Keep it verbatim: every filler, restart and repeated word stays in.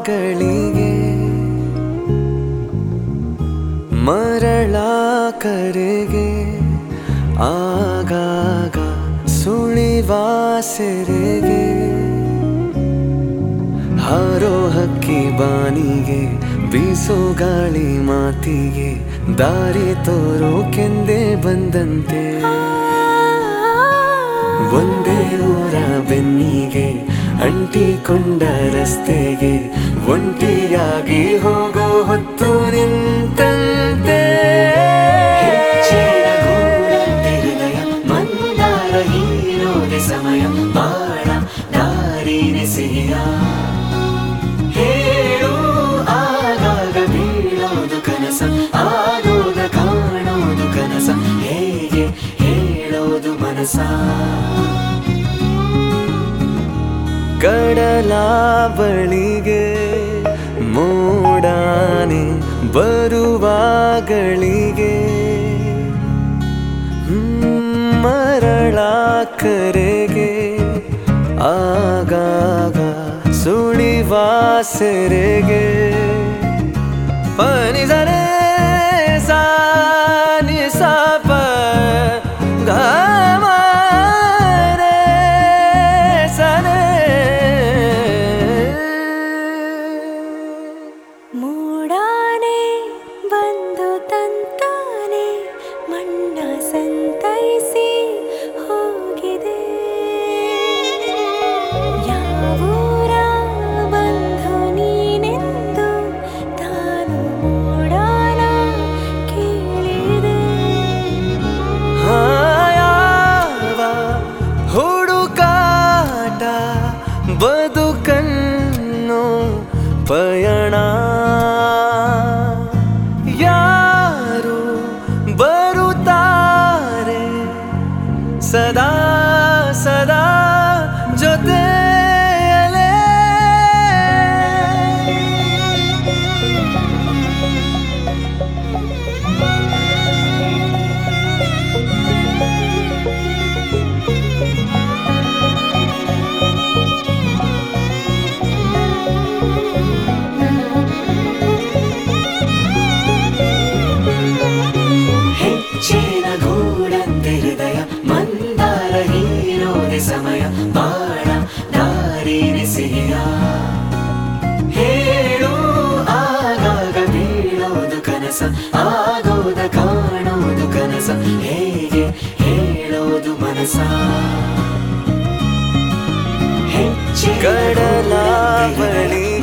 ಮರಳ ಕರೆಗೆ ಆಗಾಗ ಸುಳಿವ ಸೆರೆಗೆ ಹಾರೋ ಹಕ್ಕಿ ಬಾನಿಗೆ ಬೀಸೋ ಗಾಳಿ ಮಾತಿಗೆ ದಾರಿ ತೋರೋ ಕೆಂದೆ ಬಂದಂತೆ ಒಂದೇ ಊರ ಬೆನ್ನಿಗೆ ಅಂಟಿಕೊಂಡ ರಸ್ತೆಗೆ ಒಂಟಿಯಾಗಿ ಹೋಗೋ ಹೊತ್ತು ನಿಂತಂತೆ ಹೃದಯ ಮಂದಾರ ಹೀರೋದೆ ಸಮಯ ಬಾಳ ದಾರಿನೆ ಸಿಹಿಯ ಹೇಳು ಆಗಾಗ ಬೀಳೋದು ಕನಸ ಆಗೋದ ಕಾಣೋದು ಕನಸ ಹೇಗೆ ಹೇಳೋದು ಮನಸ ಕಡಲ ಬಳಿಗೆ ಮೋಡಾನೆ ಬರುವಾಗಳಿಗೆ ಮರಳ ಕರೆಗೆ ಆಗಾಗ ಸುಳಿವ ಸೆರೆಗೆ ಪನಿಸರೆ ಸಾನಿ ಸಾಪ ಗಾಮರೆ ಸನೆ ಮೂಡಾನೆ ಬಂದು ತಂತಾನೆ ಮಣ್ಣ ಸಂತೈಸಿ ಹೋಗಿದೆ ಯಾವೂರ ಬಂದು ನೀನೆಂದು ತಾನು ಮೂಡಾನ ಕೇಳಿದೆ ಯಾವ ಹುಡುಕಾಟ ಬದುಕನ್ನು ಪಯಣ ಯಾರು ಬರುತ್ತಾರೆ ಸದಾ ಸದಾ ಜೊತೆಯಲೇ ಹೆಚ್ಚಿನ ಗೂಡಂತೆ ಹೃದಯ ಮಂದಾರ ಹೀರೋದೆ ಸಮಯ ಬಾಳ ದಾರಿನೆ ಸಿಹಿಯ ಹೇಳು ಆಗಾಗ ಬೀಳೋದು ಕನಸ ಆಗೋದ ಕಾಣೋದು ಕನಸ ಹೇಗೆ ಹೇಳೋದು ಮನಸ ಕಡಲ ಬಳಿ